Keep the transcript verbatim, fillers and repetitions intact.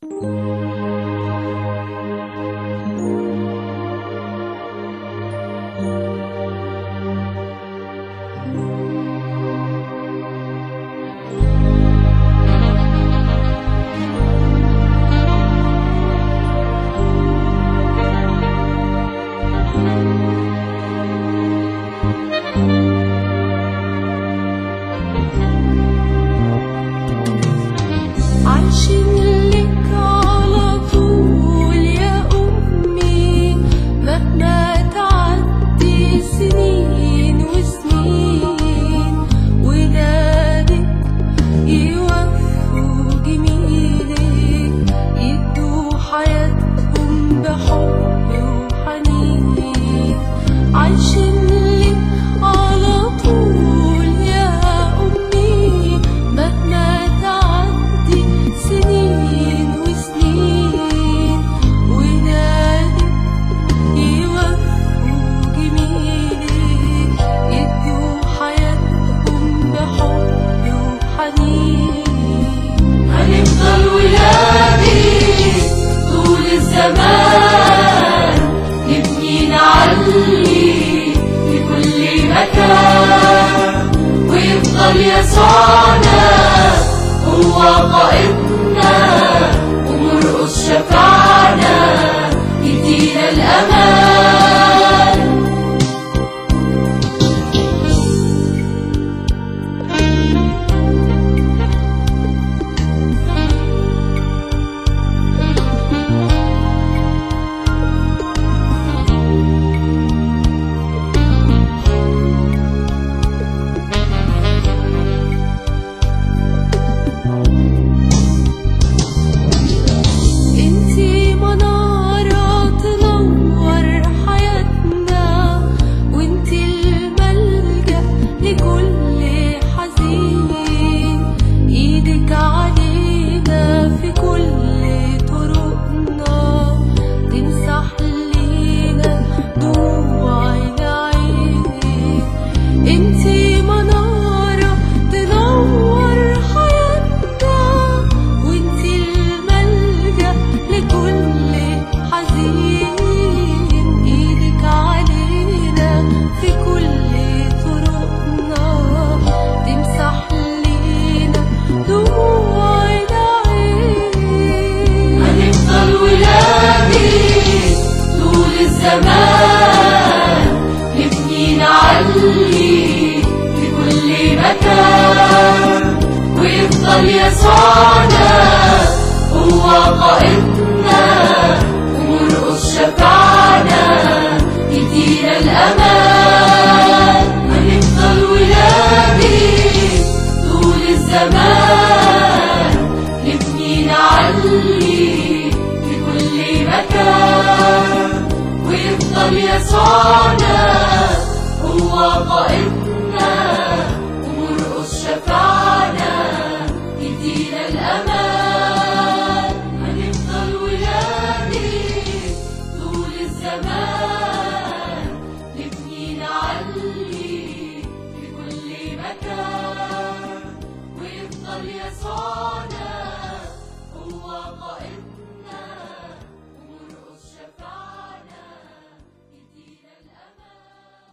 زمان نبني نعلي في كل مكان، ويفضل يسوعنا هو قائدنا ومرقص شفعنا يدينا الأمان. زمان نبني نعلي في كل مكان، ويفضل يسوعنا هو قائدنا ومرقص شفعنا يدينا الأمان. هنفضل ولادي طول الزمان نبني نعلي في كل مكان، ويفضل يسوعنا هو قائدنا